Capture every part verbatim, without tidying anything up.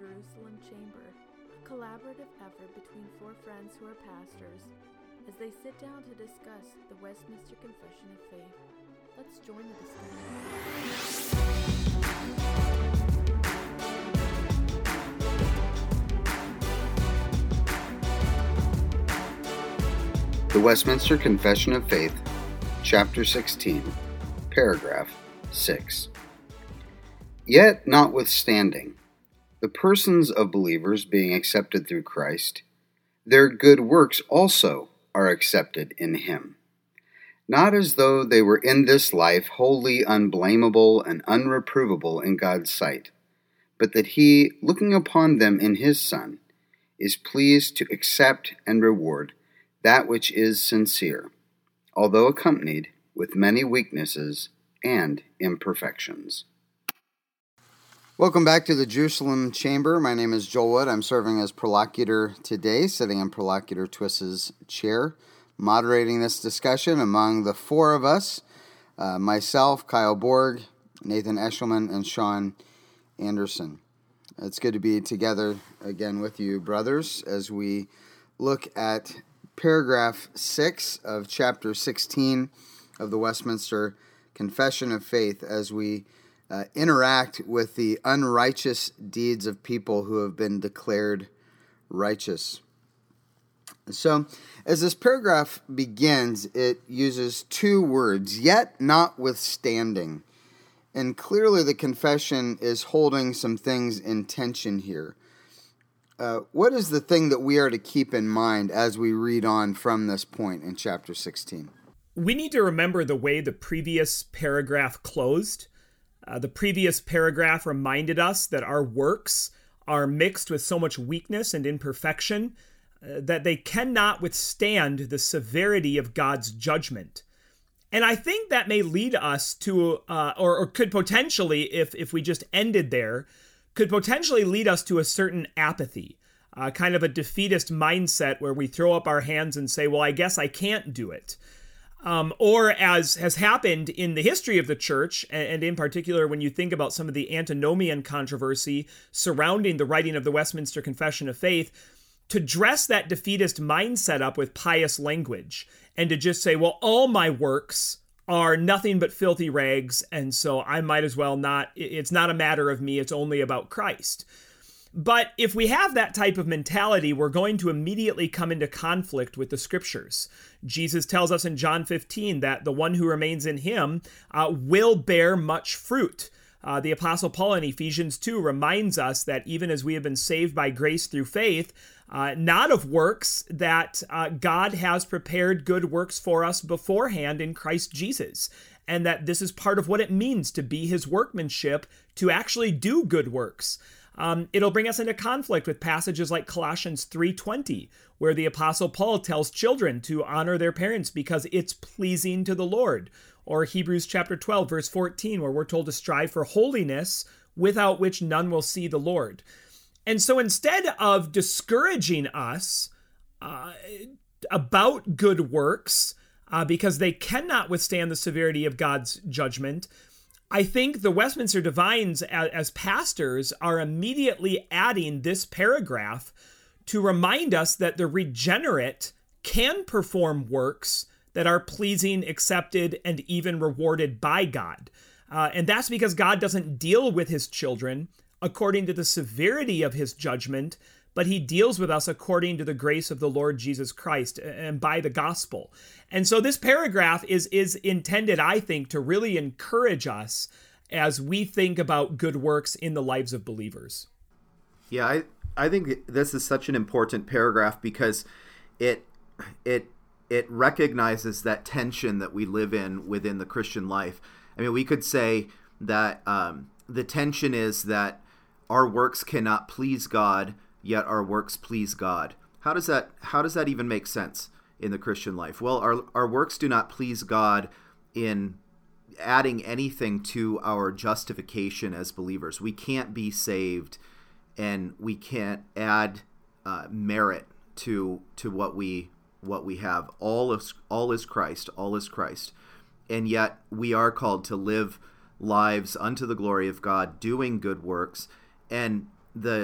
Jerusalem Chamber, a collaborative effort between four friends who are pastors, as they sit down to discuss the Westminster Confession of Faith. Let's join the discussion. The Westminster Confession of Faith, Chapter sixteen, Paragraph six. Yet notwithstanding, the persons of believers being accepted through Christ, their good works also are accepted in Him, not as though they were in this life wholly unblameable and unreprovable in God's sight, but that He, looking upon them in His Son, is pleased to accept and reward that which is sincere, although accompanied with many weaknesses and imperfections. Welcome back to the Jerusalem Chamber. My name is Joel Wood. I'm serving as Prolocutor today, sitting in Prolocutor Twiss's chair, moderating this discussion among the four of us, uh, myself, Kyle Borg, Nathan Eshelman, and Sean Anderson. It's good to be together again with you, brothers, as we look at paragraph six of chapter sixteen of the Westminster Confession of Faith, as we Uh, interact with the unrighteous deeds of people who have been declared righteous. So, as this paragraph begins, it uses two words, yet notwithstanding. And clearly the confession is holding some things in tension here. Uh, what is the thing that we are to keep in mind as we read on from this point in chapter sixteen? We need to remember the way the previous paragraph closed. Uh, the previous paragraph reminded us that our works are mixed with so much weakness and imperfection uh, that they cannot withstand the severity of God's judgment. And I think that may lead us to, uh, or, or could potentially, if, if we just ended there, could potentially lead us to a certain apathy, uh, kind of a defeatist mindset where we throw up our hands and say, well, I guess I can't do it. Um, or as has happened in the history of the church, and in particular when you think about some of the antinomian controversy surrounding the writing of the Westminster Confession of Faith, to dress that defeatist mindset up with pious language and to just say, well, all my works are nothing but filthy rags, and so I might as well not, it's not a matter of me, it's only about Christ. But if we have that type of mentality, we're going to immediately come into conflict with the scriptures. Jesus tells us in John fifteen that the one who remains in him uh, will bear much fruit. Uh, the Apostle Paul in Ephesians two reminds us that even as we have been saved by grace through faith, uh, not of works, that uh, God has prepared good works for us beforehand in Christ Jesus, and that this is part of what it means to be his workmanship, to actually do good works. Um, it'll bring us into conflict with passages like Colossians three twenty, where the Apostle Paul tells children to honor their parents because it's pleasing to the Lord. Or Hebrews chapter twelve, verse fourteen, where we're told to strive for holiness, without which none will see the Lord. And so instead of discouraging us uh, about good works, uh, because they cannot withstand the severity of God's judgment, I think the Westminster Divines, as pastors, are immediately adding this paragraph to remind us that the regenerate can perform works that are pleasing, accepted, and even rewarded by God. Uh, and that's because God doesn't deal with his children according to the severity of his judgment, but he deals with us according to the grace of the Lord Jesus Christ and by the gospel. And so this paragraph is, is intended, I think, to really encourage us as we think about good works in the lives of believers. Yeah, I, I think this is such an important paragraph because it it it recognizes that tension that we live in within the Christian life. I mean, we could say that um, the tension is that our works cannot please God, yet our works please God. How does that how does that even make sense in the Christian life? Well, our our works do not please God in adding anything to our justification as believers. We can't be saved, and we can't add uh, merit to to what we what we have. All is all is Christ, all is Christ. And yet we are called to live lives unto the glory of God, doing good works. And the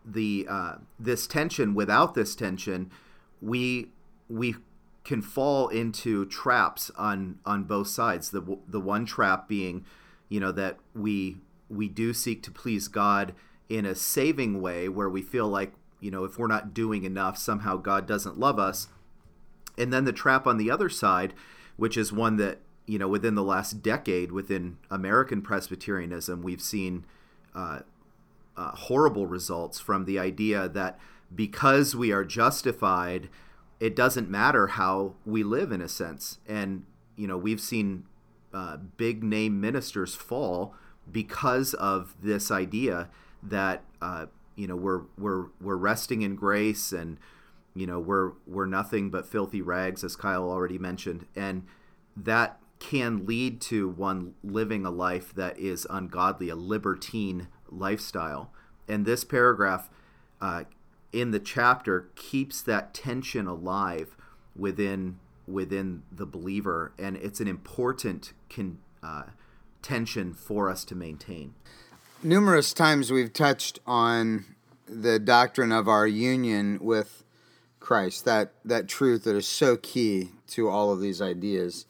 the uh, this tension, without this tension, we we can fall into traps on on both sides. The the one trap being, you know, that we we do seek to please God in a saving way, where we feel like, you know, if we're not doing enough, somehow God doesn't love us. And then the trap on the other side, which is one that, you know, within the last decade, within American Presbyterianism, we've seen uh, uh, horrible results from the idea that because we are justified, it doesn't matter how we live, in a sense. And, you know, we've seen uh, big name ministers fall because of this idea that, uh, you know, we're we're we're resting in grace, and, you know, we're we're nothing but filthy rags, as Kyle already mentioned, and that can lead to one living a life that is ungodly, a libertine lifestyle. And this paragraph uh, in the chapter keeps that tension alive within within the believer, and it's an important con, uh, tension for us to maintain. Numerous times we've touched on the doctrine of our union with Christ, that, that truth that is so key to all of these ideas.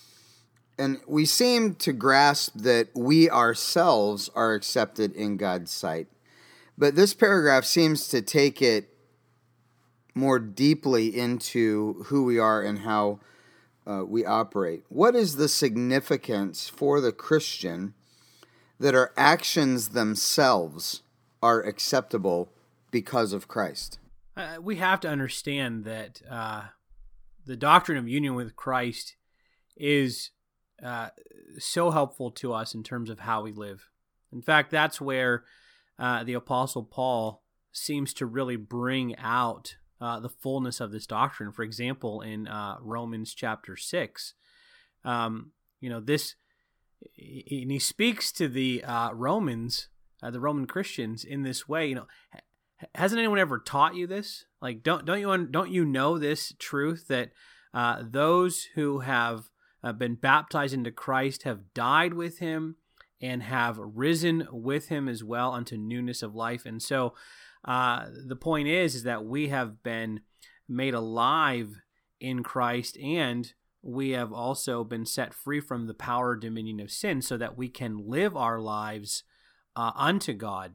And we seem to grasp that we ourselves are accepted in God's sight. But this paragraph seems to take it more deeply into who we are and how uh, we operate. What is the significance for the Christian that our actions themselves are acceptable because of Christ? Uh, we have to understand that uh, the doctrine of union with Christ is uh, so helpful to us in terms of how we live. In fact, that's where uh, the Apostle Paul seems to really bring out uh, the fullness of this doctrine. For example, in uh, Romans chapter six, um, you know, this, and he speaks to the uh, Romans, uh, the Roman Christians, in this way. You know, hasn't anyone ever taught you this? Like, don't don't you don't you know this truth that uh, those who have uh, been baptized into Christ have died with him and have risen with him as well unto newness of life? And so uh, the point is, is that we have been made alive in Christ, and we have also been set free from the power or dominion of sin, so that we can live our lives uh, unto God.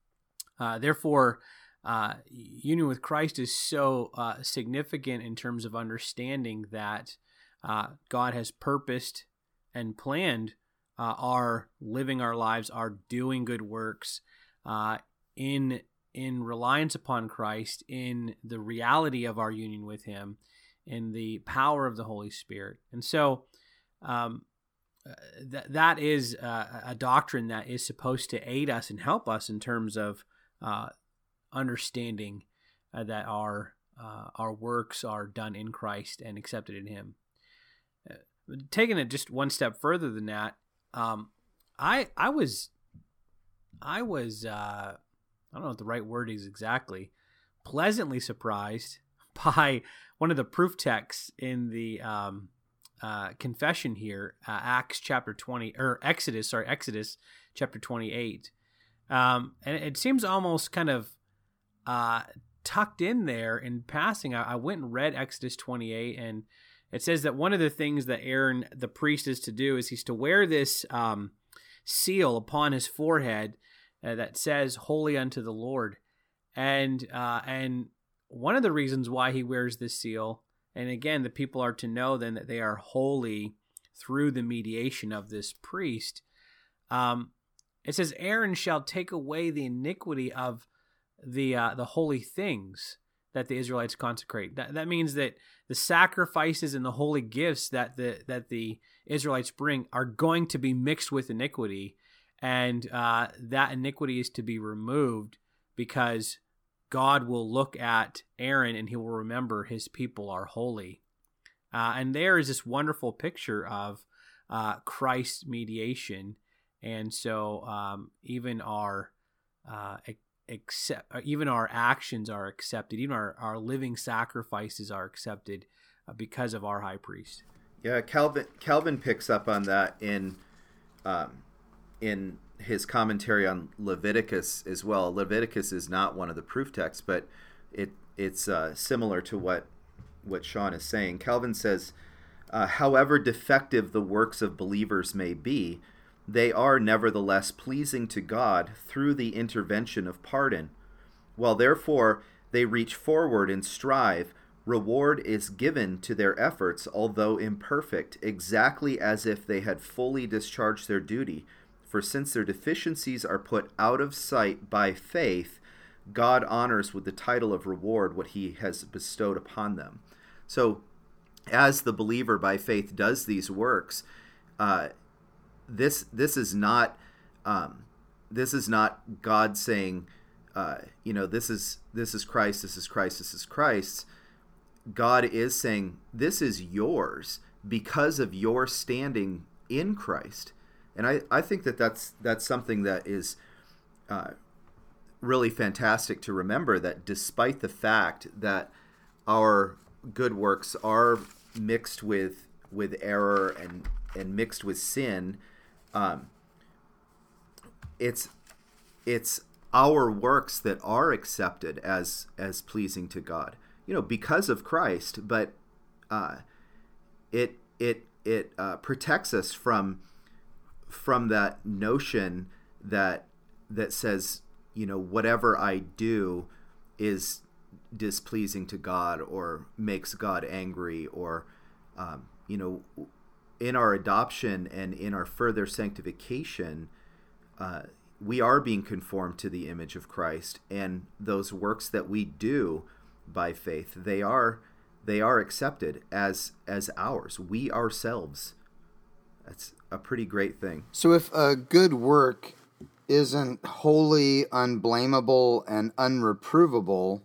Uh, therefore, uh, union with Christ is so uh, significant in terms of understanding that uh, God has purposed and planned uh, our living our lives, our doing good works uh, in in reliance upon Christ, in the reality of our union with him, in the power of the Holy Spirit. And so um, th- that is uh, a doctrine that is supposed to aid us and help us in terms of uh, understanding uh, that our uh, our works are done in Christ and accepted in him. Uh, taking it just one step further than that, um, I I was I was uh, I don't know what the right word is exactly, pleasantly surprised by one of the proof texts in the um, uh, confession here, uh, Acts chapter twenty, or Exodus, sorry, Exodus chapter twenty-eight. Um, and it seems almost kind of uh, tucked in there in passing. I, I went and read Exodus twenty-eight, and it says that one of the things that Aaron, the priest, is to do is he's to wear this um, seal upon his forehead uh, that says, "Holy unto the Lord." And uh, and one of the reasons why he wears this seal, and again, the people are to know then that they are holy through the mediation of this priest. Um, it says, "Aaron shall take away the iniquity of the uh, the holy things that the Israelites consecrate." That that means that the sacrifices and the holy gifts that the that the Israelites bring are going to be mixed with iniquity, and uh, that iniquity is to be removed, because God will look at Aaron and he will remember his people are holy. Uh, and there is this wonderful picture of uh, Christ's mediation. And so um, even our uh, accept, even our actions are accepted, even our, our living sacrifices are accepted uh, because of our high priest. Yeah, Calvin Calvin picks up on that in um, in his commentary on Leviticus as well. Leviticus is not one of the proof texts, but it it's uh, similar to what what Sean is saying. Calvin says, uh, however defective the works of believers may be, they are nevertheless pleasing to God through the intervention of pardon. While therefore they reach forward and strive, reward is given to their efforts, although imperfect, exactly as if they had fully discharged their duty. For since their deficiencies are put out of sight by faith, God honors with the title of reward what he has bestowed upon them. So as the believer by faith does these works, uh, this this is not um, this is not God saying, uh, you know, this is this is Christ, this is Christ, this is Christ. God is saying, this is yours because of your standing in Christ. And I, I think that that's, that's something that is uh, really fantastic to remember, that despite the fact that our good works are mixed with with error and, and mixed with sin, um, it's it's our works that are accepted as as pleasing to God, you know, because of Christ. But uh, it it it uh, protects us from from that notion that that says, you know, whatever I do is displeasing to God or makes God angry, or um, you know, in our adoption and in our further sanctification, uh, we are being conformed to the image of Christ, and those works that we do by faith, they are they are accepted as as ours. We ourselves. That's a pretty great thing. So if a good work isn't wholly unblameable and unreprovable,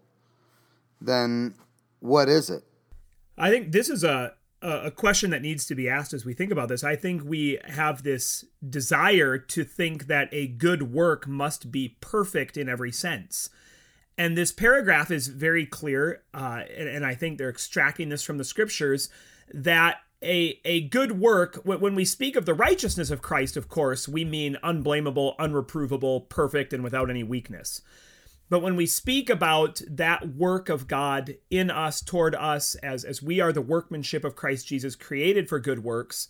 then what is it? I think this is a a question that needs to be asked as we think about this. I think we have this desire to think that a good work must be perfect in every sense. And this paragraph is very clear, uh, and, and I think they're extracting this from the scriptures, that a, a good work, when we speak of the righteousness of Christ, of course, we mean unblameable, unreprovable, perfect, and without any weakness. But when we speak about that work of God in us, toward us, as, as we are the workmanship of Christ Jesus, created for good works,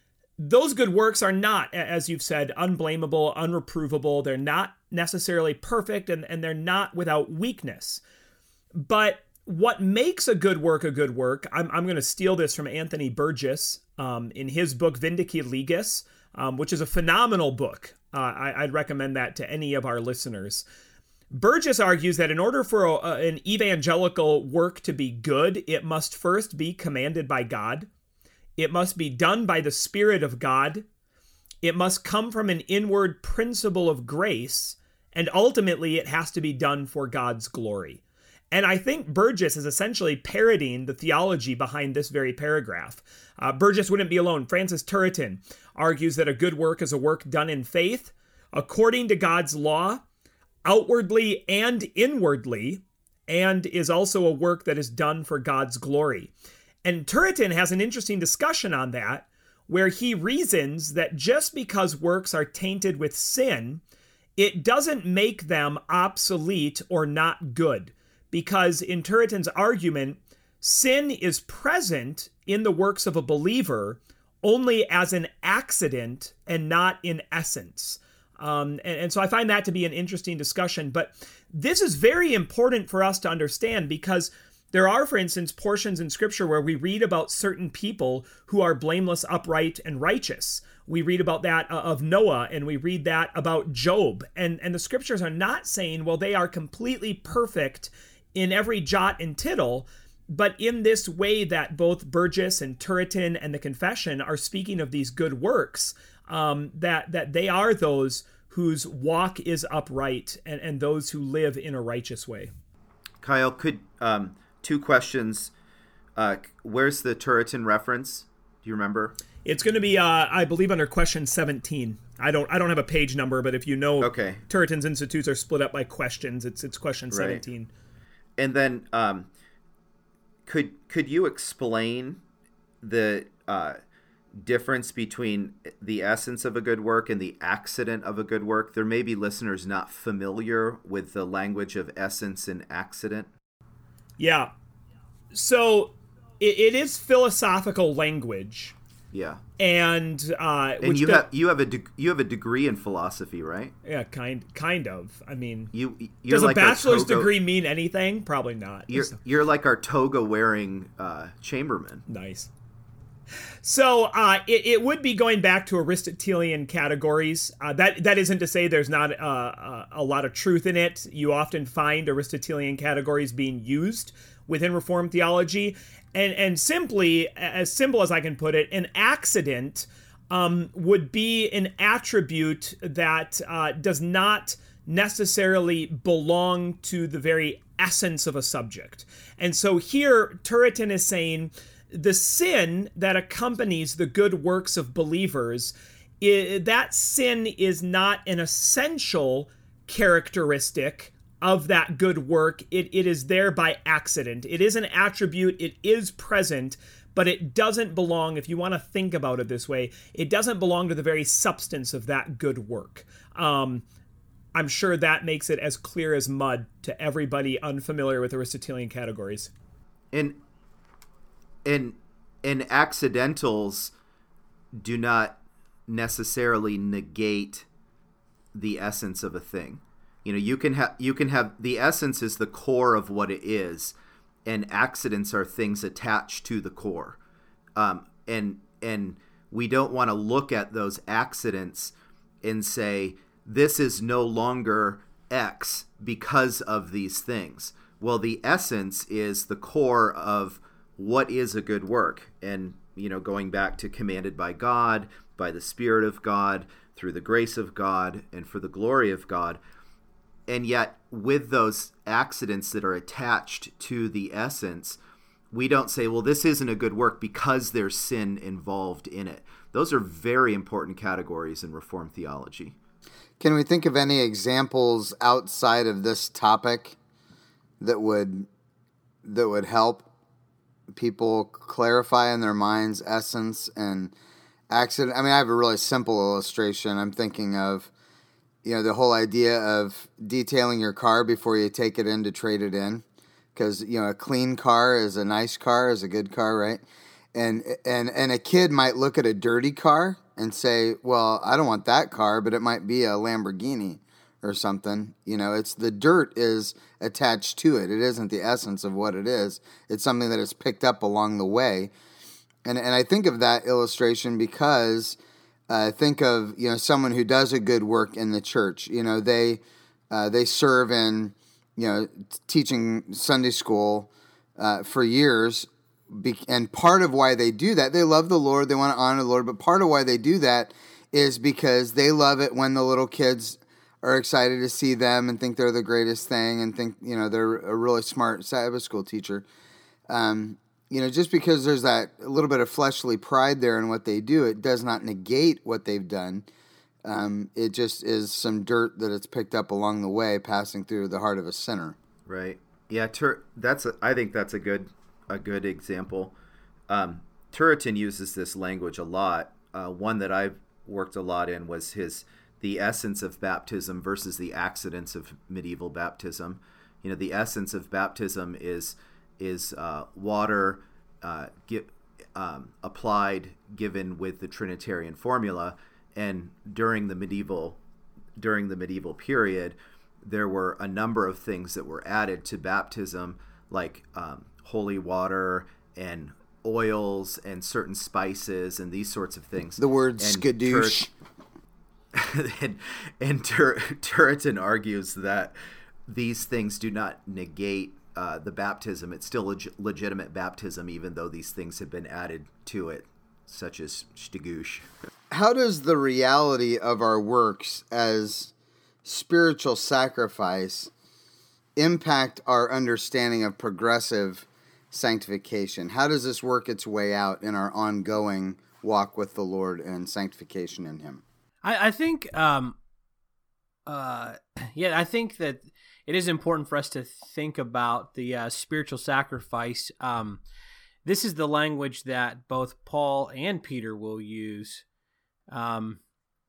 those good works are not, as you've said, unblameable, unreprovable. They're not necessarily perfect, and, and they're not without weakness. But what makes a good work a good work, I'm, I'm going to steal this from Anthony Burgess um, in his book Vindici Legis, um, which is a phenomenal book. Uh, I, I'd recommend that to any of our listeners. Burgess argues that in order for a, an evangelical work to be good, it must first be commanded by God. It must be done by the Spirit of God. It must come from an inward principle of grace. And ultimately, it has to be done for God's glory. And I think Burgess is essentially parodying the theology behind this very paragraph. Uh, Burgess wouldn't be alone. Francis Turretin argues that a good work is a work done in faith, according to God's law, outwardly and inwardly, and is also a work that is done for God's glory. And Turretin has an interesting discussion on that, where he reasons that just because works are tainted with sin, it doesn't make them obsolete or not good. Because in Turretin's argument, sin is present in the works of a believer only as an accident and not in essence. Um, and, and so I find that to be an interesting discussion. But this is very important for us to understand, because there are, for instance, portions in Scripture where we read about certain people who are blameless, upright, and righteous. We read about that of Noah, and we read that about Job. And, and the Scriptures are not saying, well, they are completely perfect in every jot and tittle, but in this way that both Burgess and Turretin and the Confession are speaking of these good works, um, that, that they are those whose walk is upright and, and those who live in a righteous way. Kyle, could um, two questions. Uh, where's the Turretin reference? Do you remember? It's going to be, uh, I believe, under question seventeen. I don't, I don't have a page number, but if you know, okay. Turretin's institutes are split up by questions. It's, it's question seventeen. Right. And then, um, could could you explain the uh, difference between the essence of a good work and the accident of a good work. There may be listeners not familiar with the language of essence and accident. Yeah. So it, it is philosophical language. Yeah. And uh, and which you do, have you have a de- you have a degree in philosophy, right? Yeah, kind kind of. I mean, you you're does like a bachelor's toga, degree mean anything? Probably not. You're you're like our toga wearing uh, chamberman. Nice. So uh, it, it would be going back to Aristotelian categories. Uh, that that isn't to say there's not uh, a lot of truth in it. You often find Aristotelian categories being used within Reformed theology. And and simply, as simple as I can put it, an accident um, would be an attribute that uh, does not necessarily belong to the very essence of a subject. And so here, Turretin is saying the sin that accompanies the good works of believers, I- that sin is not an essential characteristic of that good work. It it is there by accident. It is an attribute. It is present, but it doesn't belong, if you want to think about it this way, it doesn't belong to the very substance of that good work. Um, I'm sure that makes it as clear as mud to everybody unfamiliar with Aristotelian categories. And and and accidentals do not necessarily negate the essence of a thing. You know, you can have you can have the essence is the core of what it is, and accidents are things attached to the core. Um, and and we don't want to look at those accidents and say this is no longer X because of these things. Well, the essence is the core of what is a good work, and you know, going back to commanded by God, by the Spirit of God, through the grace of God, and for the glory of God. And yet, with those accidents that are attached to the essence, we don't say, well, this isn't a good work because there's sin involved in it. Those are very important categories in Reformed theology. Can we think of any examples outside of this topic that would that would help people clarify in their minds essence and accident? I mean, I have a really simple illustration. I'm thinking of, you know, the whole idea of detailing your car before you take it in to trade it in. Because, you know, a clean car is a nice car, is a good car, right? And and and a kid might look at a dirty car and say, well, I don't want that car, but it might be a Lamborghini or something. You know, it's the dirt is attached to it. It isn't the essence of what it is. It's something that is picked up along the way. And and I think of that illustration because uh, think of, you know, someone who does a good work in the church. You know, they uh, they serve in, you know, teaching Sunday school uh, for years. Be- and part of why they do that, they love the Lord, they want to honor the Lord, but part of why they do that is because they love it when the little kids are excited to see them and think they're the greatest thing and think, you know, they're a really smart Sabbath school teacher. Um, you know, just because there's that a little bit of fleshly pride there in what they do, it does not negate what they've done. Um, it just is some dirt that it's picked up along the way, passing through the heart of a sinner. Right. Yeah. Tur- that's. A, I think that's a good, a good example. Um, Turretin uses this language a lot. Uh, one that I've worked a lot in was his the essence of baptism versus the accidents of medieval baptism. You know, the essence of baptism is is uh, water uh, get, um, applied, given with the Trinitarian formula. And during the medieval during the medieval period, there were a number of things that were added to baptism, like um, holy water and oils and certain spices and these sorts of things. The word and skadoosh. Tur- and and Tur- Turretin argues that these things do not negate uh, the baptism. It's still leg- legitimate baptism, even though these things have been added to it, such as shtagoosh. How does the reality of our works as spiritual sacrifice impact our understanding of progressive sanctification? How does this work its way out in our ongoing walk with the Lord and sanctification in Him? I, I think, um, uh, yeah, I think that it is important for us to think about the uh, spiritual sacrifice um, this is the language that both Paul and Peter will use. Um,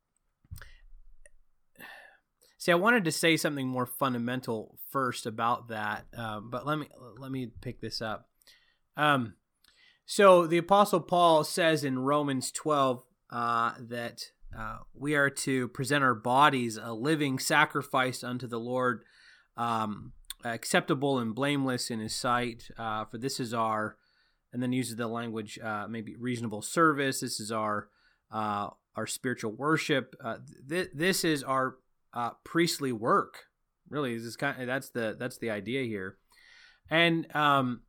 see, I wanted to say something more fundamental first about that, uh, but let me let me pick this up. Um, so the Apostle Paul says in Romans twelve uh, that uh, we are to present our bodies a living sacrifice unto the Lord, um, acceptable and blameless in His sight. Uh, for this is our, and then uses the language uh, maybe reasonable service. This is our uh, our spiritual worship. Uh, th- this is our uh, priestly work. Really, this is kind of, that's the that's the idea here. And um,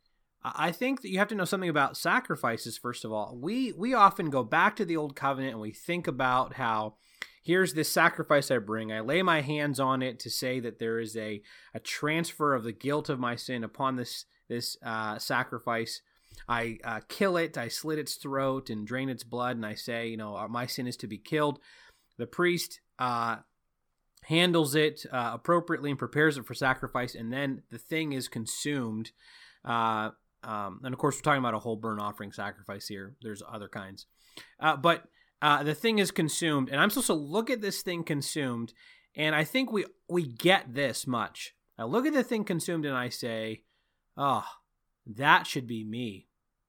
I think that you have to know something about sacrifices. First of all, we we often go back to the old covenant and we think about how here's this sacrifice I bring. I lay my hands on it to say that there is a a transfer of the guilt of my sin upon this this uh, sacrifice. I uh, kill it, I slit its throat and drain its blood, and I say, you know, my sin is to be killed. The priest uh, handles it uh, appropriately and prepares it for sacrifice, and then the thing is consumed. Uh, um, and of course, we're talking about a whole burnt offering sacrifice here. There's other kinds. Uh, but uh, the thing is consumed, and I'm supposed to look at this thing consumed, and I think we, we get this much. I look at the thing consumed and I say, oh, that should be me.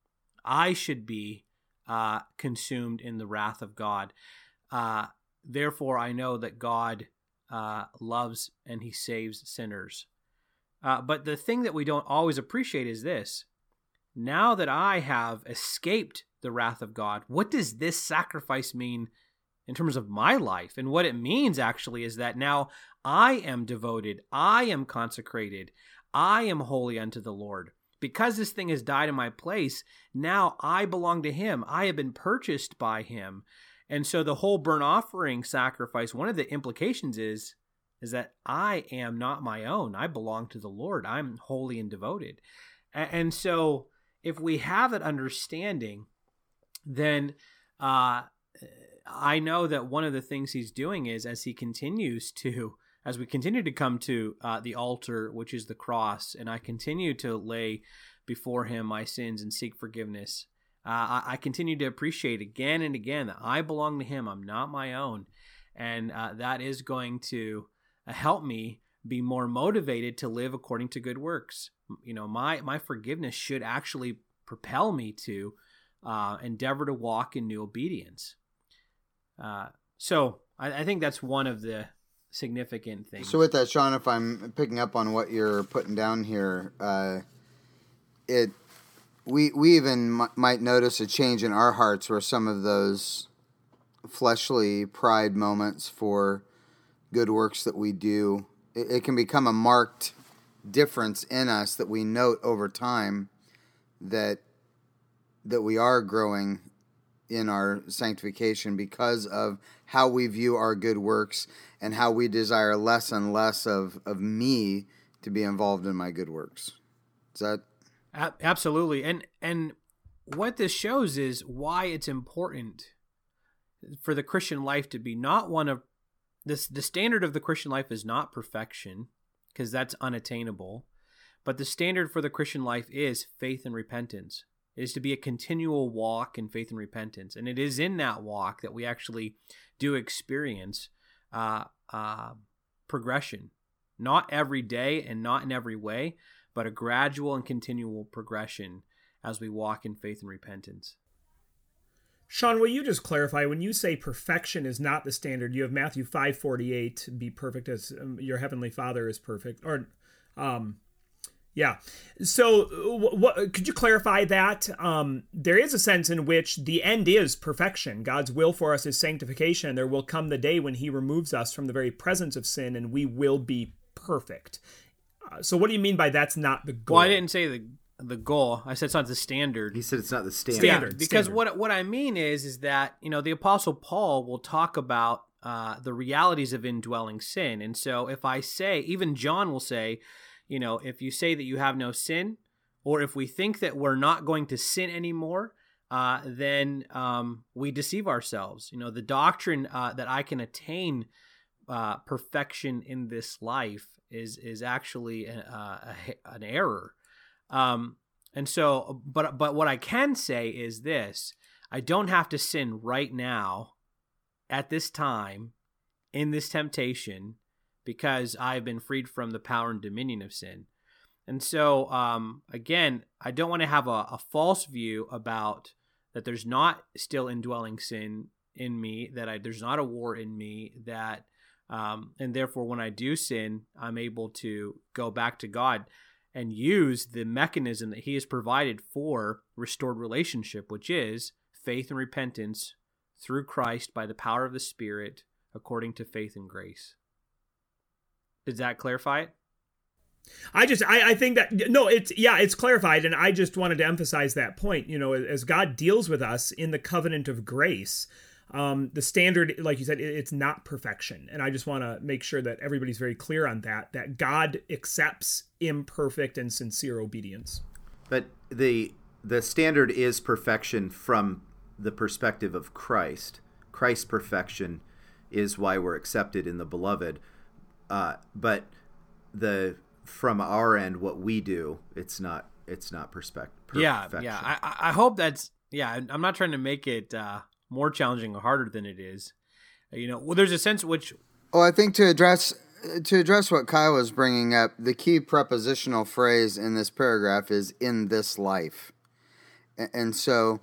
I should be uh, consumed in the wrath of God. Uh, therefore, I know that God uh, loves and He saves sinners. Uh, but the thing that we don't always appreciate is this. Now that I have escaped the wrath of God, what does this sacrifice mean in terms of my life? And what it means actually is that now I am devoted, I am consecrated, I am holy unto the Lord. Because this thing has died in my place, now I belong to Him. I have been purchased by Him. And so the whole burnt offering sacrifice, one of the implications is, is that I am not my own. I belong to the Lord. I'm holy and devoted. And so if we have that understanding, then uh, I know that one of the things He's doing is as He continues to As we continue to come to uh, the altar, which is the cross, and I continue to lay before Him my sins and seek forgiveness, uh, I, I continue to appreciate again and again that I belong to Him. I'm not my own. And uh, that is going to uh, help me be more motivated to live according to good works. You know, my, my forgiveness should actually propel me to uh, endeavor to walk in new obedience. Uh, so I, I think that's one of the significant things. So with that, Sean, if I'm picking up on what you're putting down here, uh, it we we even m- might notice a change in our hearts where some of those fleshly pride moments for good works that we do, it, it can become a marked difference in us that we note over time that that we are growing in our sanctification because of how we view our good works and how we desire less and less of, of me to be involved in my good works. Is that? Absolutely. And and what this shows is why it's important for the Christian life to be not one of this. The standard of the Christian life is not perfection, because that's unattainable. But the standard for the Christian life is faith and repentance. It is to be a continual walk in faith and repentance. And it is in that walk that we actually do experience uh, uh, progression. Not every day and not in every way, but a gradual and continual progression as we walk in faith and repentance. Sean, will you just clarify, when you say perfection is not the standard, you have Matthew five forty-eight, be perfect as um, your heavenly Father is perfect. Or, um, yeah. So what, could you clarify that? Um, there is a sense in which the end is perfection. God's will for us is sanctification. There will come the day when He removes us from the very presence of sin and we will be perfect. Uh, so what do you mean by that's not the goal? Well, I didn't say the the goal. I said it's not the standard. He said it's not the standard. Standard. Yeah, because standard. what what I mean is is that, you know, the Apostle Paul will talk about uh, the realities of indwelling sin. And so if I say, even John will say, you know, if you say that you have no sin, or if we think that we're not going to sin anymore, uh, then um, we deceive ourselves. You know, the doctrine uh, that I can attain uh, perfection in this life is is actually a, a, an error. Um, And so, but but what I can say is this: I don't have to sin right now, at this time, in this temptation, because I've been freed from the power and dominion of sin. And so, um, again, I don't want to have a, a false view about that there's not still indwelling sin in me, that I, there's not a war in me, that, um, and therefore when I do sin, I'm able to go back to God and use the mechanism that he has provided for restored relationship, which is faith and repentance through Christ by the power of the Spirit, according to faith and grace. Does that clarify it? I just, I, I think that, no, it's, yeah, it's clarified. And I just wanted to emphasize that point, you know, as God deals with us in the covenant of grace, um, the standard, like you said, it, it's not perfection. And I just want to make sure that everybody's very clear on that, that God accepts imperfect and sincere obedience. But the, the standard is perfection from the perspective of Christ. Christ's perfection is why we're accepted in the beloved. Uh, but the, from our end, what we do, it's not, it's not perspective. Yeah. Yeah. I, I hope that's, yeah, I'm not trying to make it uh, more challenging or harder than it is. You know, well, there's a sense which. Well, I think to address, to address what Kyle was bringing up, the key prepositional phrase in this paragraph is in this life. And so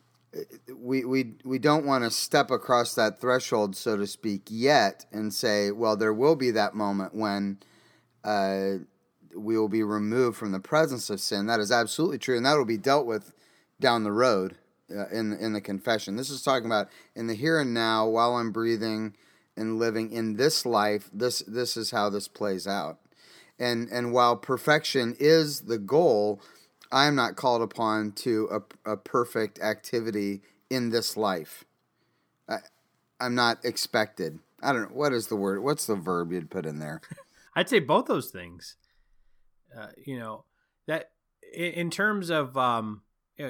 we, we, we don't want to step across that threshold, so to speak, yet and say, well, there will be that moment when, uh, we will be removed from the presence of sin. That is absolutely true, and that will be dealt with down the road uh, in in the confession. This is talking about in the here and now, while I'm breathing and living in this life. This this is how this plays out, and and while perfection is the goal, I am not called upon to a, a perfect activity in this life. I, I'm not expected. I don't know what is the word. What's the verb you'd put in there? I'd say both those things. Uh, you know, that in, in terms of um,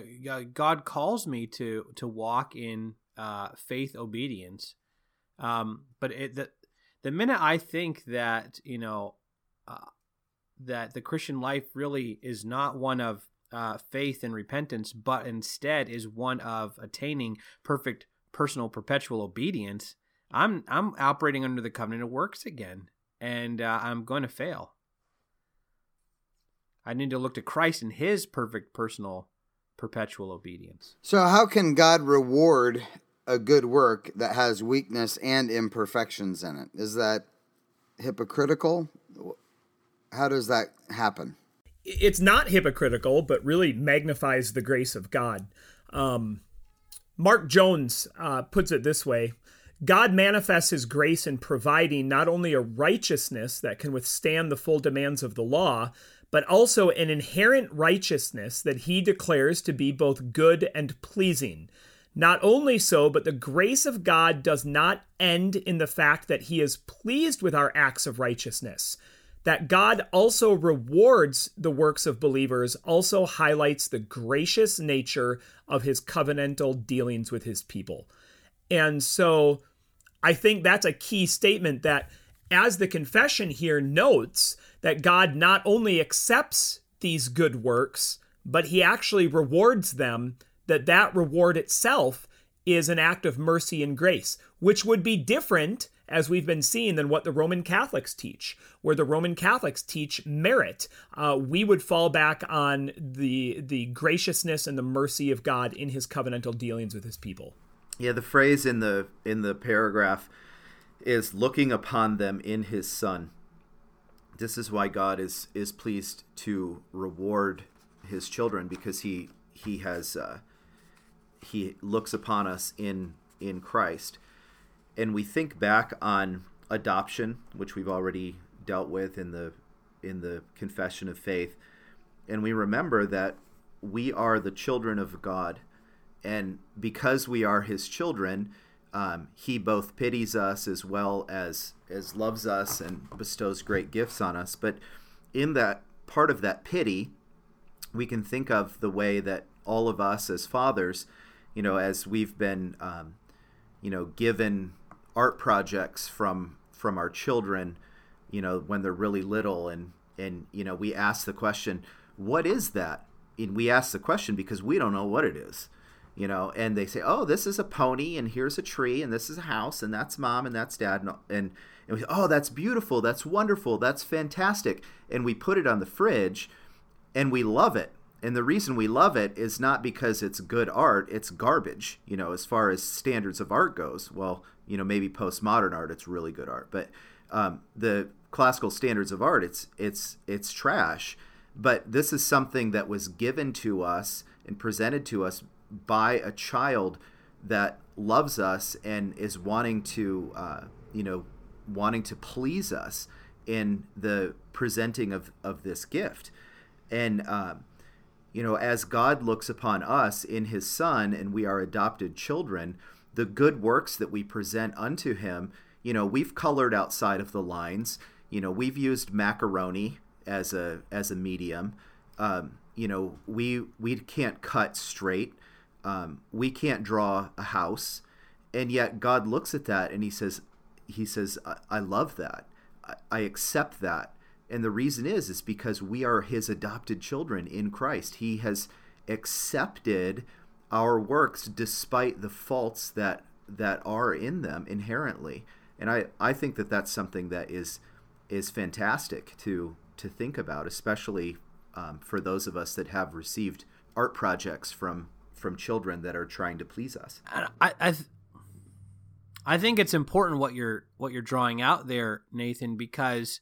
God calls me to to walk in uh, faith obedience, um, but it, the the minute I think that you know uh, that the Christian life really is not one of uh, faith and repentance, but instead is one of attaining perfect personal perpetual obedience, I'm I'm operating under the covenant of works again, and uh, I'm going to fail. I need to look to Christ and his perfect personal perpetual obedience. So how can God reward a good work that has weakness and imperfections in it? Is that hypocritical? How does that happen? It's not hypocritical, but really magnifies the grace of God. Um, Mark Jones uh, puts it this way: God manifests his grace in providing not only a righteousness that can withstand the full demands of the law, but also an inherent righteousness that he declares to be both good and pleasing. Not only so, but the grace of God does not end in the fact that he is pleased with our acts of righteousness. That God also rewards the works of believers also highlights the gracious nature of his covenantal dealings with his people. And so I think that's a key statement, that as the confession here notes, that God not only accepts these good works, but he actually rewards them, that that reward itself is an act of mercy and grace, which would be different, as we've been seeing, than what the Roman Catholics teach, where the Roman Catholics teach merit. Uh, we would fall back on the the graciousness and the mercy of God in his covenantal dealings with his people. Yeah, the phrase in the in the paragraph is looking upon them in his Son. This is why God is is pleased to reward his children, because he he has uh, he looks upon us in in Christ. And we think back on adoption, which we've already dealt with in the in the confession of faith, and we remember that we are the children of God, and because we are his children, um, he both pities us as well as as loves us and bestows great gifts on us. But in that part of that pity, we can think of the way that all of us as fathers, you know, as we've been, um, you know, given art projects from from our children, you know, when they're really little, and and you know, we ask the question, what is that? and we ask the question because we don't know what it is, you know, and they say, oh, this is a pony, and here's a tree, and this is a house, and that's mom, and that's dad, and, and, and we say, oh, that's beautiful, that's wonderful, that's fantastic, and we put it on the fridge, and we love it. And the reason we love it is not because it's good art, it's garbage, you know, as far as standards of art goes. Well, you know, maybe postmodern art, it's really good art. But um, the classical standards of art, it's it's it's trash. But this is something that was given to us and presented to us by a child that loves us and is wanting to, uh, you know, wanting to please us in the presenting of, of this gift. And, um, you know, as God looks upon us in his Son and we are adopted children, the good works that we present unto him, you know, we've colored outside of the lines. You know, we've used macaroni as a as a medium. Um, you know, we we can't cut straight. Um, we can't draw a house. And yet God looks at that and he says, he says, I, I love that. I, I accept that. And the reason is, is because we are his adopted children in Christ. He has accepted our works despite the faults that that are in them inherently. And I, I think that that's something that is is fantastic to to think about, especially um, for those of us that have received art projects from from children that are trying to please us. I I, th- I think it's important what you're what you're drawing out there, Nathan, because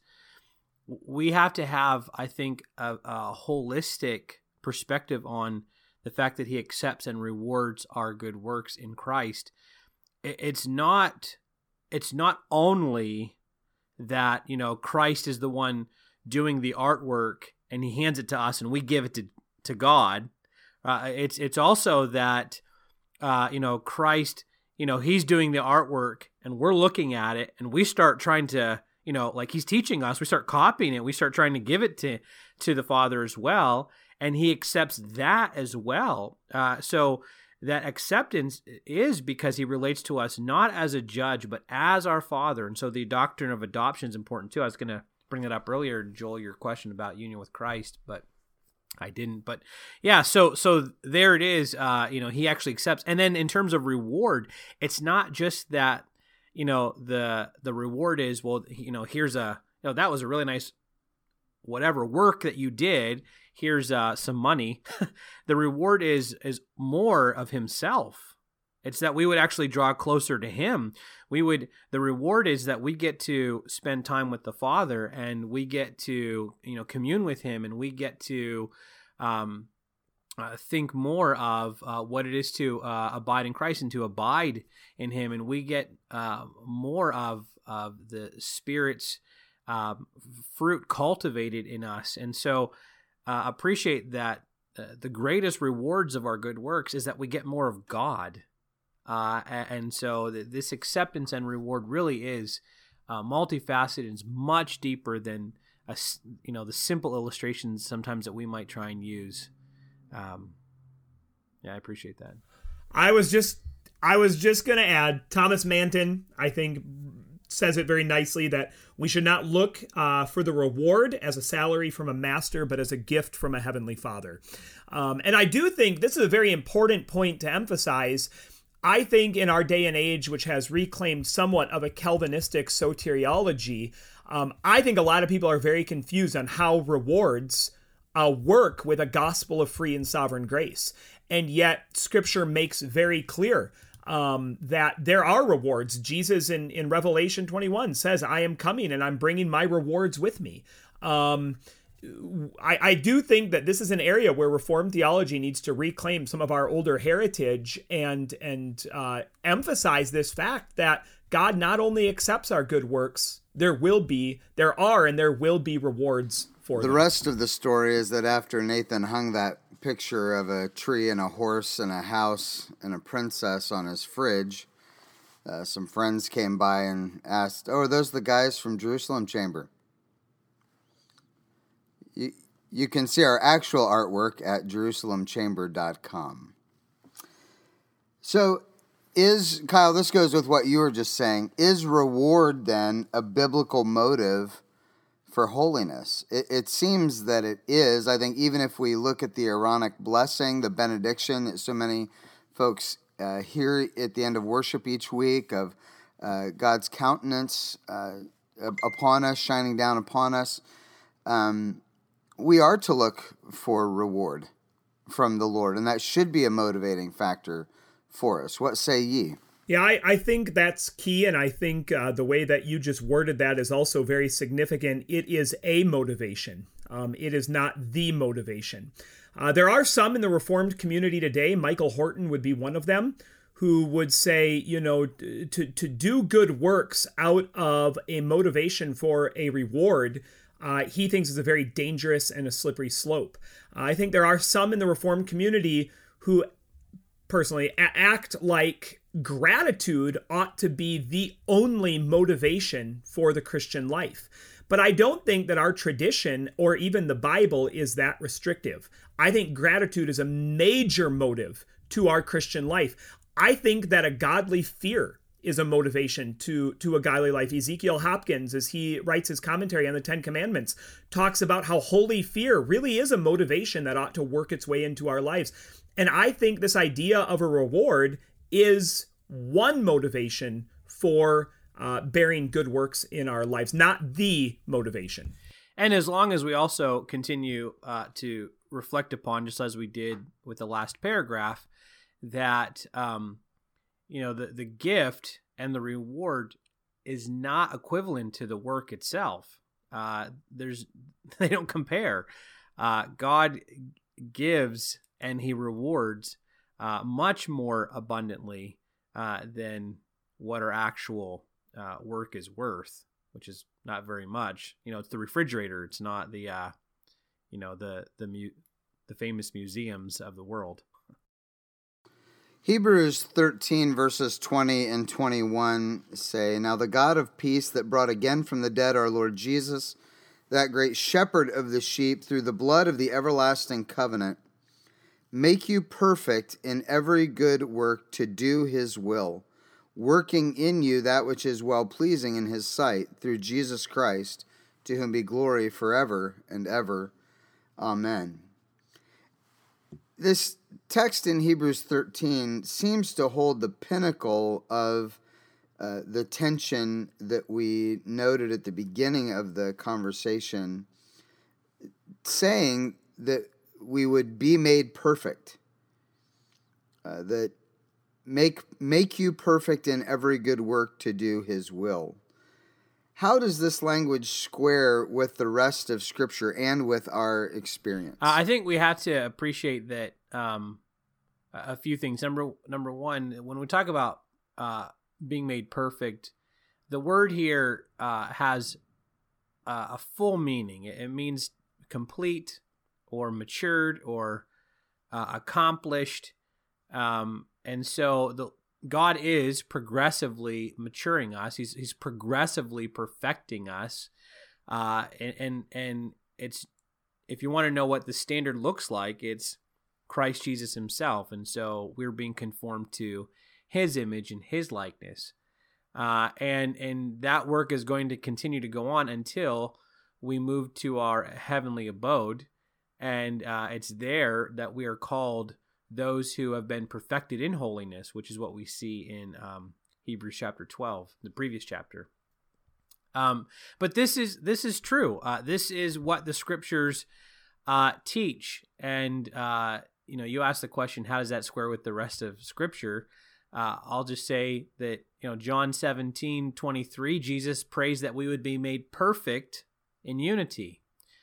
we have to have, I think, a, a holistic perspective on the fact that he accepts and rewards our good works in Christ. It's not, it's not only that, you know, Christ is the one doing the artwork and he hands it to us and we give it to, to God. Uh, it's, it's also that, uh, you know, Christ, you know, he's doing the artwork and we're looking at it and we start trying to, you know, like he's teaching us, we start copying it, we start trying to give it to, to the Father as well, and he accepts that as well. Uh, so that acceptance is because he relates to us not as a judge, but as our Father. And so the doctrine of adoption is important too. I was going to bring it up earlier, Joel, your question about union with Christ, but I didn't. But yeah, so so there it is. Uh, you know, he actually accepts. And then in terms of reward, it's not just that, you know, the the reward is, well, you know, here's a, you know, that was a really nice whatever work that you did. Here's uh, some money. The reward is is more of himself. It's that we would actually draw closer to him. We would, the reward is that we get to spend time with the Father and we get to, you know, commune with him and we get to um, uh, think more of uh, what it is to uh, abide in Christ and to abide in him. And we get uh, more of, of the Spirit's uh, fruit cultivated in us. And so uh, appreciate that uh, the greatest rewards of our good works is that we get more of God. Uh, and so this acceptance and reward really is uh, multifaceted and is much deeper than a, you know, the simple illustrations sometimes that we might try and use. Um, yeah, I appreciate that. I was just I was just going to add, Thomas Manton, I think, says it very nicely, that we should not look uh, for the reward as a salary from a master, but as a gift from a heavenly Father. Um, and I do think this is a very important point to emphasize. I think in our day and age, which has reclaimed somewhat of a Calvinistic soteriology, um, I think a lot of people are very confused on how rewards uh, work with a gospel of free and sovereign grace. And yet Scripture makes very clear um, that there are rewards. Jesus in, in Revelation twenty-one says, I am coming and I'm bringing my rewards with me. Um, I, I do think that this is an area where Reformed theology needs to reclaim some of our older heritage and and uh, emphasize this fact that God not only accepts our good works, there will be, there are, and there will be rewards for the them. rest of the story is that after Nathan hung that picture of a tree and a horse and a house and a princess on his fridge, uh, some friends came by and asked, oh, are those the guys from Jerusalem Chamber? You, you can see our actual artwork at jerusalem chamber dot com. So is, Kyle, this goes with what you were just saying, is reward then a biblical motive for holiness. It, it seems that it is. I think even if we look at the Aaronic blessing, the benediction that so many folks uh, hear at the end of worship each week of uh, God's countenance uh, upon us, shining down upon us, um, we are to look for reward from the Lord, and that should be a motivating factor for us. What say ye? Yeah, I, I think that's key, and I think uh, the way that you just worded that is also very significant. It is a motivation. Um, it is not the motivation. Uh, there are some in the Reformed community today, Michael Horton would be one of them, who would say, you know, to, to do good works out of a motivation for a reward, uh, he thinks is a very dangerous and a slippery slope. Uh, I think there are some in the Reformed community who personally a- act like gratitude ought to be the only motivation for the Christian life. But I don't think that our tradition or even the Bible is that restrictive. I think gratitude is a major motive to our Christian life. I think that a godly fear is a motivation to, to a godly life. Ezekiel Hopkins, as he writes his commentary on the Ten Commandments, talks about how holy fear really is a motivation that ought to work its way into our lives. And I think this idea of a reward is one motivation for uh, bearing good works in our lives, not the motivation. And as long as we also continue uh, to reflect upon, just as we did with the last paragraph, that um, you know the, the gift and the reward is not equivalent to the work itself. Uh, there's they don't compare. Uh, God gives and He rewards uh, much more abundantly uh, than what our actual uh, work is worth, which is not very much. You know, it's the refrigerator. It's not the, uh, you know, the the mu- the famous museums of the world. Hebrews thirteen verses twenty and twenty-one say, "Now the God of peace that brought again from the dead our Lord Jesus, that great shepherd of the sheep, through the blood of the everlasting covenant, make you perfect in every good work to do His will, working in you that which is well-pleasing in His sight, through Jesus Christ, to whom be glory forever and ever. Amen." This text in Hebrews thirteen seems to hold the pinnacle of uh, the tension that we noted at the beginning of the conversation, saying that we would be made perfect, uh, that make make you perfect in every good work to do His will. How does this language square with the rest of Scripture and with our experience? Uh, I think we have to appreciate that um, a few things. Number number one, when we talk about uh, being made perfect, the word here uh, has uh, a full meaning. It, it means complete, or matured, or uh, accomplished, um, and so the God is progressively maturing us. He's He's progressively perfecting us, uh, and and and it's, if you want to know what the standard looks like, it's Christ Jesus Himself, and so we're being conformed to His image and His likeness, uh, and and that work is going to continue to go on until we move to our heavenly abode. And uh, it's there that we are called those who have been perfected in holiness, which is what we see in um, Hebrews chapter twelve, the previous chapter. Um, but this is this is true. Uh, this is what the Scriptures uh, teach. And uh, you know, you asked the question, how does that square with the rest of Scripture? Uh, I'll just say that, you know, John seventeen twenty-three, Jesus prays that we would be made perfect in unity.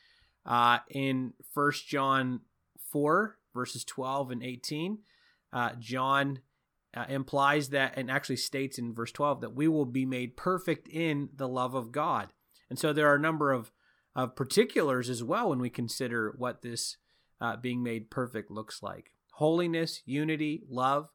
Uh, in First John four, verses twelve and eighteen, uh, John uh, implies that, and actually states in verse twelve, that we will be made perfect in the love of God. And so there are a number of, of particulars as well when we consider what this uh, being made perfect looks like. Holiness, unity, love.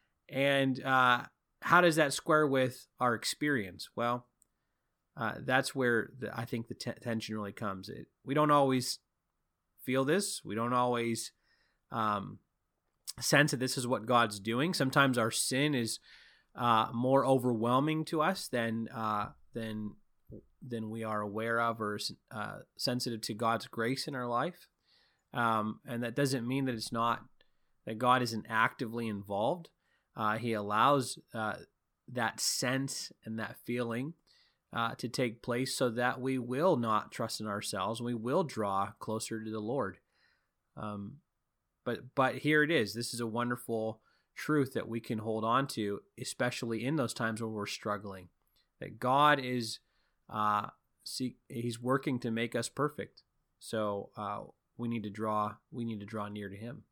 And uh, how does that square with our experience? Well, Uh, that's where the, I think the t- tension really comes. It, we don't always feel this. We don't always um, sense that this is what God's doing. Sometimes our sin is uh, more overwhelming to us than uh, than than we are aware of or uh, sensitive to God's grace in our life. Um, and that doesn't mean that it's not, that God isn't actively involved. Uh, he allows uh, that sense and that feeling uh, to take place so that we will not trust in ourselves. We will draw closer to the Lord. Um, but but here it is. This is a wonderful truth that we can hold on to, especially in those times when we're struggling. That God is, uh, see, He's working to make us perfect. So uh, we need to draw. We need to draw near to Him.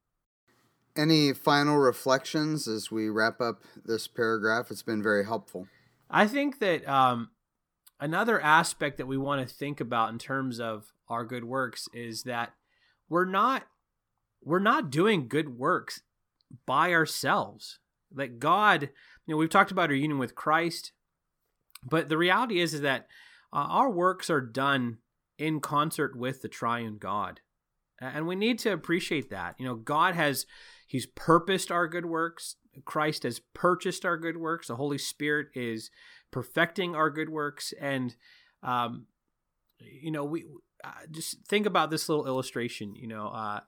Any final reflections as we wrap up this paragraph? It's been very helpful. I think that um, another aspect that we want to think about in terms of our good works is that we're not we're not doing good works by ourselves. That God, you know, we've talked about our union with Christ, but the reality is is that uh, our works are done in concert with the triune God. And we need to appreciate that. You know, God has, He's purposed our good works. Christ has purchased our good works. The Holy Spirit is perfecting our good works. And, um, you know, we uh, just think about this little illustration. You know, uh,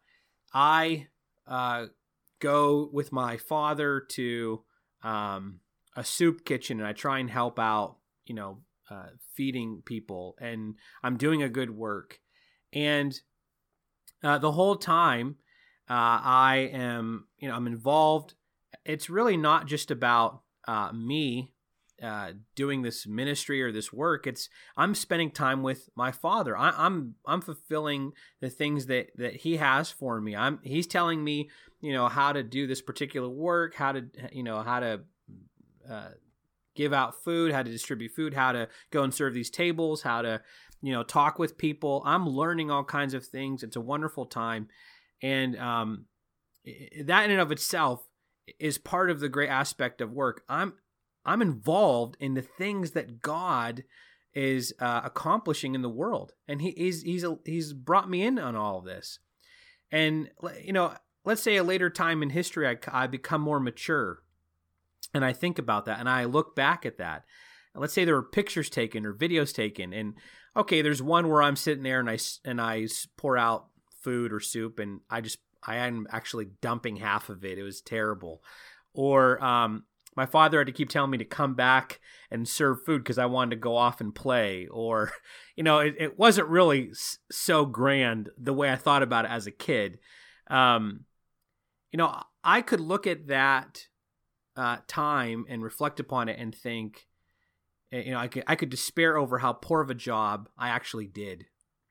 I uh, go with my father to um, a soup kitchen and I try and help out, you know, uh, feeding people. And I'm doing a good work. And Uh, the whole time uh, I am, you know, I'm involved. It's really not just about uh, me uh, doing this ministry or this work. It's I'm spending time with my Father. I, I'm I'm fulfilling the things that, that He has for me. I'm He's telling me, you know, how to do this particular work, how to, you know, how to uh, give out food, how to distribute food, how to go and serve these tables, how to, you know, talk with people. I'm learning all kinds of things. It's a wonderful time. And um, that in and of itself is part of the great aspect of work. I'm I'm involved in the things that God is uh, accomplishing in the world. And he, he's, he's, he's brought me in on all of this. And, you know, let's say a later time in history, I, I become more mature. And I think about that and I look back at that. Let's say there were pictures taken or videos taken, and okay, there's one where I'm sitting there and I and I pour out food or soup, and I just I am actually dumping half of it. It was terrible. Or um, my father had to keep telling me to come back and serve food because I wanted to go off and play. Or, you know, it, it wasn't really so grand the way I thought about it as a kid. Um, you know, I could look at that uh, time and reflect upon it and think, you know, I could I could despair over how poor of a job I actually did,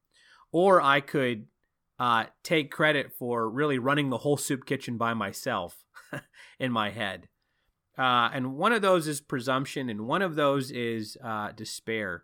or I could uh, take credit for really running the whole soup kitchen by myself in my head. Uh, and one of those is presumption, and one of those is uh, despair.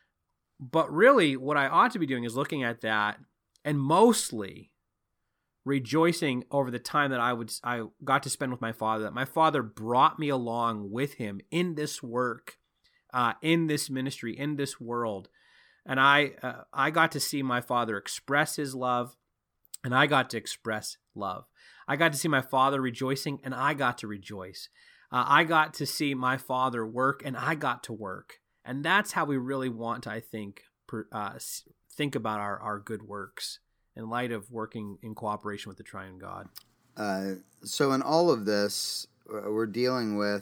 But really, what I ought to be doing is looking at that and mostly rejoicing over the time that I would I got to spend with my father. That my father brought me along with him in this work. Uh, in this ministry, in this world. And I uh, I got to see my father express his love, and I got to express love. I got to see my father rejoicing, and I got to rejoice. Uh, I got to see my father work, and I got to work. And that's how we really want to, I think, per, uh, think about our, our good works in light of working in cooperation with the triune God. Uh, so in all of this, we're dealing with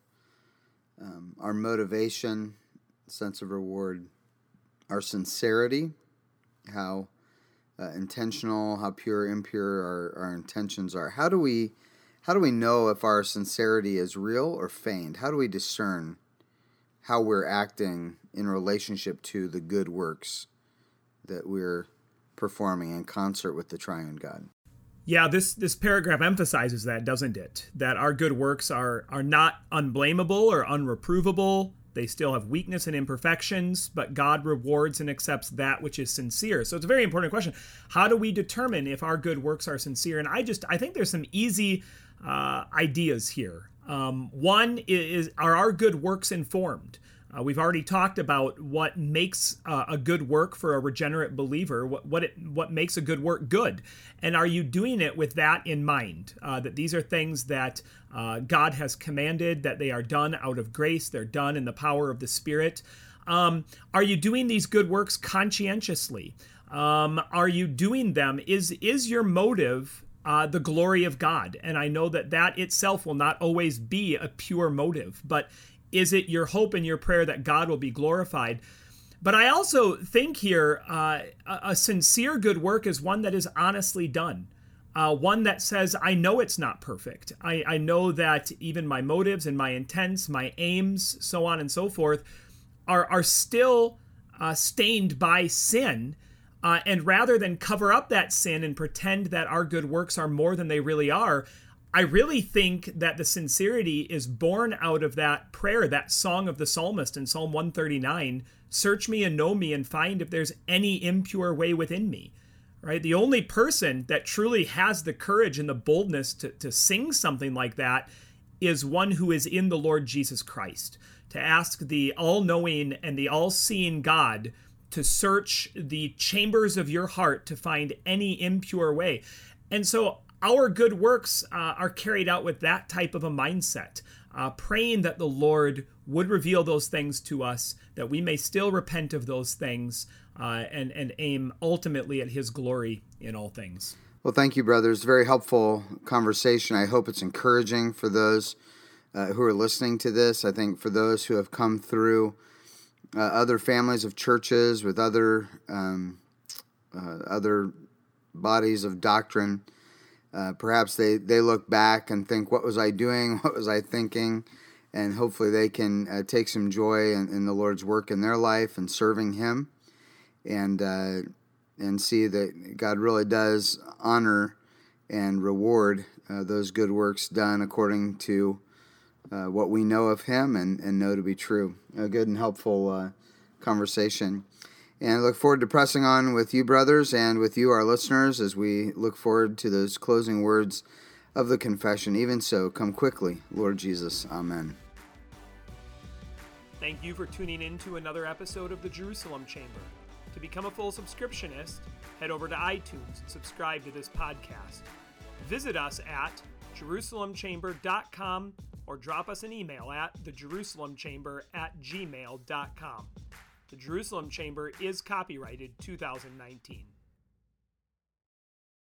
Um, our motivation, sense of reward, our sincerity, how uh, intentional, how pure, impure our, our intentions are. How do we, how do we know if our sincerity is real or feigned? How do we discern how we're acting in relationship to the good works that we're performing in concert with the triune God? Yeah, this this paragraph emphasizes that, doesn't it? That our good works are are not unblameable or unreprovable. They still have weakness and imperfections, but God rewards and accepts that which is sincere. So it's a very important question. How do we determine if our good works are sincere? And I just I think there's some easy uh, ideas here. Um, one is, are our good works informed? Uh, we've already talked about what makes uh, a good work for a regenerate believer, what what, it, what makes a good work good. And are you doing it with that in mind, uh, that these are things that uh, God has commanded, that they are done out of grace, they're done in the power of the Spirit? Um, are you doing these good works conscientiously? Um, are you doing them? Is is your motive uh, the glory of God? And I know that that itself will not always be a pure motive, but is it your hope and your prayer that God will be glorified? But I also think here uh, a, a sincere good work is one that is honestly done. Uh, one that says, I know it's not perfect. I, I know that even my motives and my intents, my aims, so on and so forth, are, are still uh, stained by sin. Uh, and rather than cover up that sin and pretend that our good works are more than they really are, I really think that the sincerity is born out of that prayer, that song of the psalmist in Psalm one thirty-nine, search me and know me and find if there's any impure way within me, right? The only person that truly has the courage and the boldness to, to sing something like that is one who is in the Lord Jesus Christ, to ask the all-knowing and the all-seeing God to search the chambers of your heart to find any impure way. And so our good works uh, are carried out with that type of a mindset, uh, praying that the Lord would reveal those things to us, that we may still repent of those things uh, and, and aim ultimately at his glory in all things. Well, thank you, brothers. Very helpful conversation. I hope it's encouraging for those uh, who are listening to this. I think for those who have come through uh, other families of churches with other um, uh, other bodies of doctrine, uh, perhaps they, they look back and think, what was I doing? What was I thinking? And hopefully they can uh, take some joy in, in the Lord's work in their life and serving him, and uh, and see that God really does honor and reward uh, those good works done according to uh, what we know of him and, and know to be true. A good and helpful uh, conversation. And I look forward to pressing on with you, brothers, and with you, our listeners, as we look forward to those closing words of the confession. Even so, come quickly, Lord Jesus. Amen. Thank you for tuning in to another episode of the Jerusalem Chamber. To become a full subscriptionist, head over to iTunes and subscribe to this podcast. Visit us at jerusalem chamber dot com or drop us an email at the jerusalem chamber at gmail dot com. The Jerusalem Chamber is copyrighted two thousand nineteen.